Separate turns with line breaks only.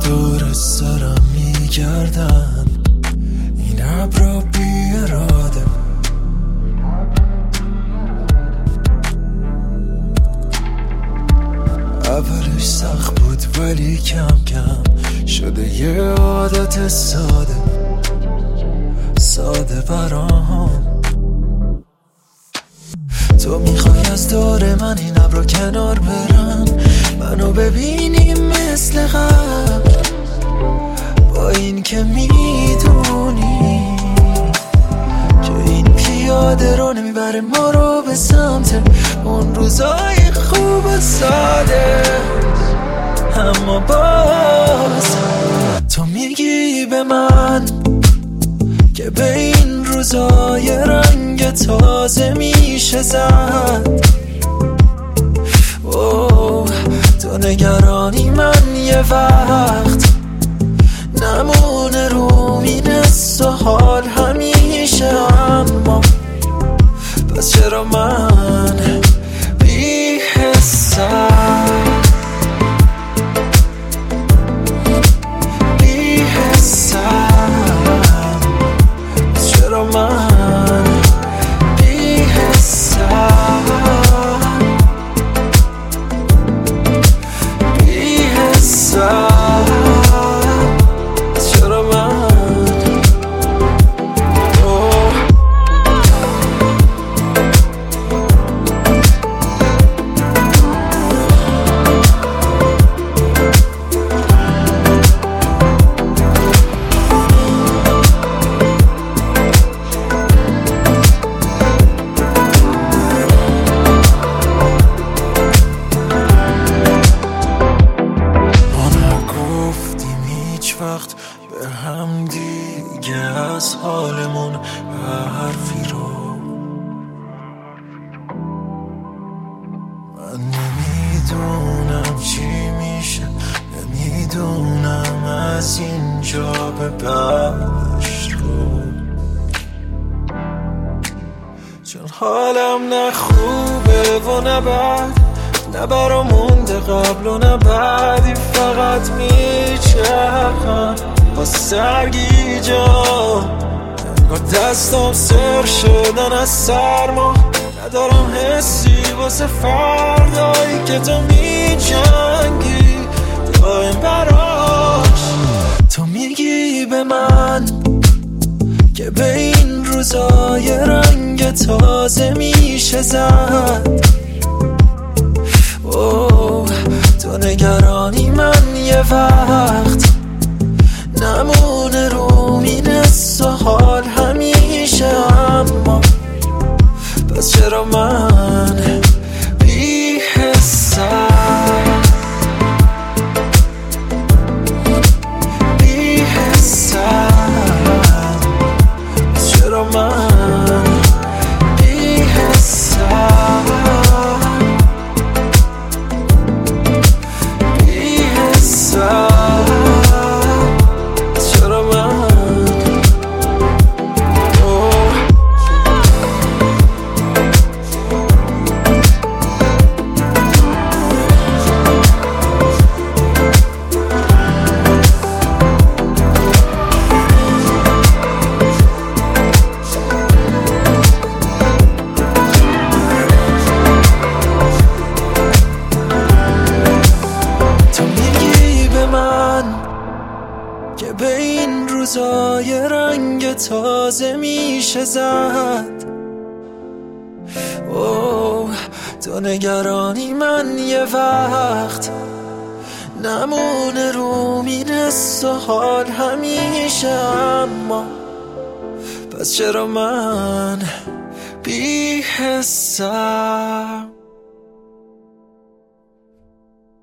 دور سرم میگردن این ابرا بی اراده. اولش سخت بود ولی کم کم شده یه عادت ساده برام. تو میخوای از دور من این ابرا کنار برن، منو ببینی مثل قبل، با این که میدونی که این پیاده رو نمیبره ما رو به سمت اون روزای خوب و ساده. اما باز تو میگی به من که به این روزای رنگ تازه میشه زد. اوه تو نگرانی من یه وقت نمونه رو مینست و حال همیشه. اما پس چرا من بی حسم من بی حسم چرا من وقت به هم دیگه از حالمون حرفی رو من نمیدونم چی میشه، نمیدونم از اینجا به بعدش رو، چون حالم نه خوبه و نه بد، نه برام مونده قبل و نه بعدی، فقط میچرخم با سرگیجا. انگار دستم سر شدن از سرما، ندارم حسی واسه فردایی که تو میجنگی دائم براش. تو میگی به من که به این روزای رنگ تازه میشه زد. اوه تو نگرانی من یه وقت نمونه رو مینست و حال همیشه. اما پس چرا من بی حسم چرا من بی حسم چرا من که به این روزای رنگ تازه میشه زد. اوه تو نگرانی من یه وقت نمونه رو مینست و حال همیشه. اما پس چرا من بی حسم